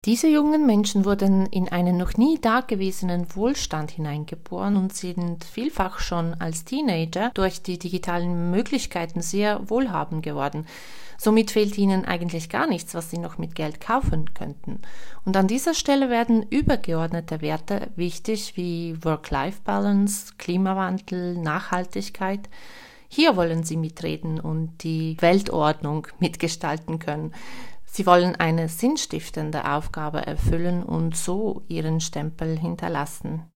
Diese jungen Menschen wurden in einen noch nie dagewesenen Wohlstand hineingeboren und sind vielfach schon als Teenager durch die digitalen Möglichkeiten sehr wohlhabend geworden. Somit fehlt ihnen eigentlich gar nichts, was sie noch mit Geld kaufen könnten. Und an dieser Stelle werden übergeordnete Werte wichtig wie Work-Life-Balance, Klimawandel, Nachhaltigkeit. Hier wollen sie mitreden und die Weltordnung mitgestalten können. Sie wollen eine sinnstiftende Aufgabe erfüllen und so ihren Stempel hinterlassen.